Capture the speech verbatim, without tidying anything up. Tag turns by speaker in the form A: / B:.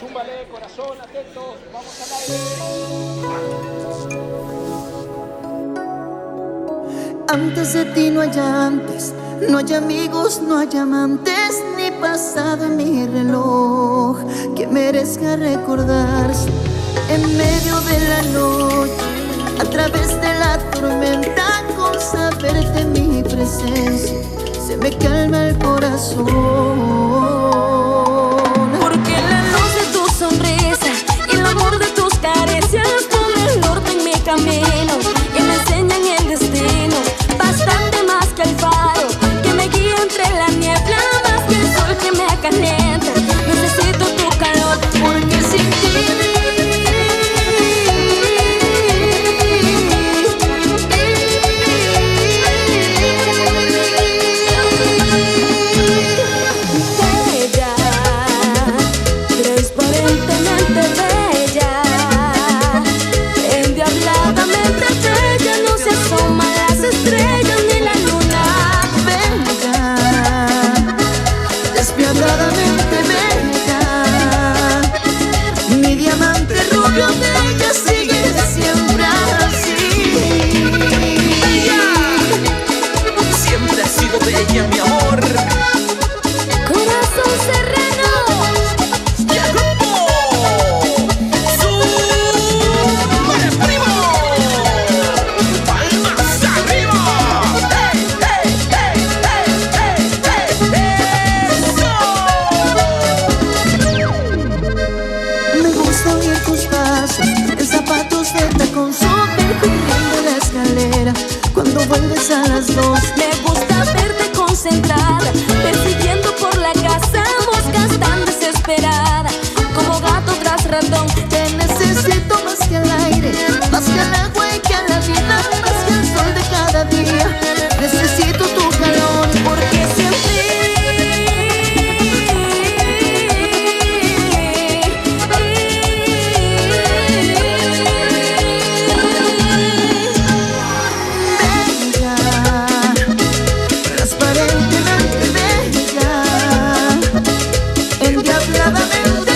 A: Zúmbale, corazón, atentos, vamos al aire.
B: Antes de ti no hay antes, no hay amigos, no hay amantes, ni pasado en mi reloj que merezca recordarse. En medio de la noche, a través de la tormenta, con saberte mi presencia, se me calma el corazón.
C: Porque la luz de tu sonrisa y el amor de tus caricias ponen el norte en mi camino y me enseñan el destino. Bastante más que el faro que me guía entre la niebla, más que el sol que me calienta. Necesito tu calor, porque sin ti
B: a las dos.
C: Me gusta verte concentrada, persiguiendo por la casa moscas tan desesperada, como gato tras ratón.
B: Te necesito más que el aire, más que el agua y que la vida, más que el sol de cada día. Necesito tu calor,
C: porque siempre
B: transparentemente bella, endiabladamente